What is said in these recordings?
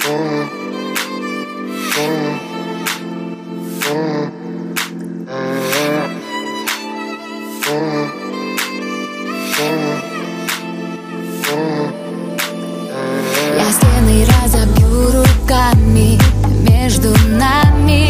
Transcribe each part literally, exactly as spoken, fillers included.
Я стены разобью руками между нами,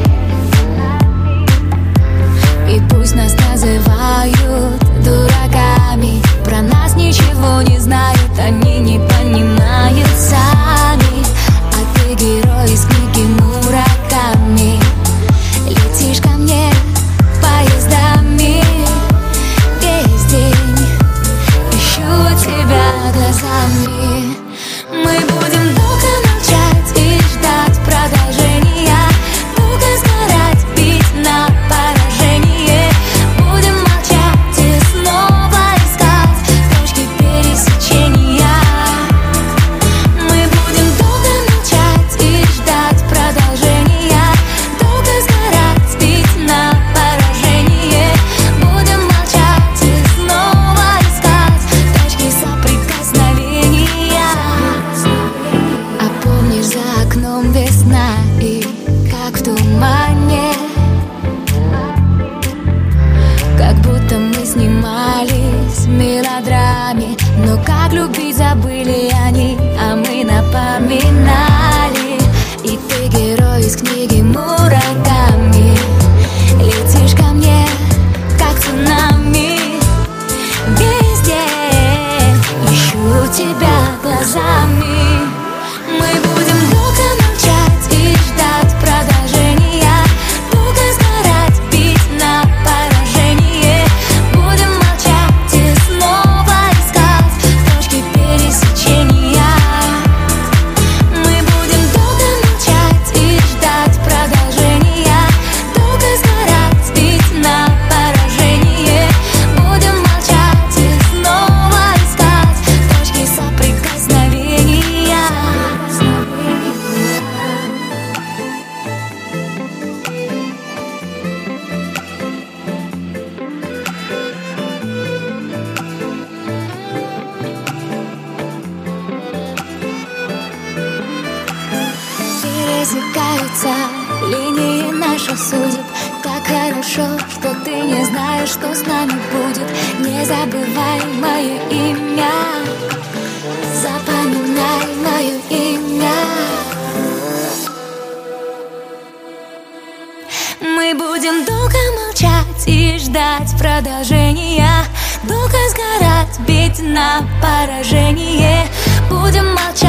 и пусть нас называют дураками, про нас ничего не знают, они не понимают сами. А ты герой из книги Мураками, летишь ко мне поездами, весь день ищу тебя глазами. Мы будем долго молчать и ждать продолжения, долго сгорать, бить на поражение. Будем молчать и снова искать точки пересечения. Мы будем долго молчать и ждать продолжения, долго сгорать, бить на поражение. Будем молчать и снова искать точки соприкосновения. А помнишь, за окном весна, и как в тумане, как будто мы снимались в мелодраме. Но как любить забыли они, а мы напоминали. И ты герой из книги Мураками, летишь ко мне, как цунами, везде ищу тебя глазами. Мы будем долго молчать и ждать продолжения, долго сгорать, бить на поражение. Будем молчать и снова искать точки пересечения. Мы будем долго молчать и ждать продолжения, долго сгорать, бить на поражение. Будем молчать и снова искать точки соприкосновения. Пересекаются линии наших судеб. Так хорошо, что ты не знаешь, что с нами будет. Не забывай мое имя, запоминай мое имя. Мы будем долго молчать и ждать продолжения, долго сгорать, бить на поражение. Будем молчать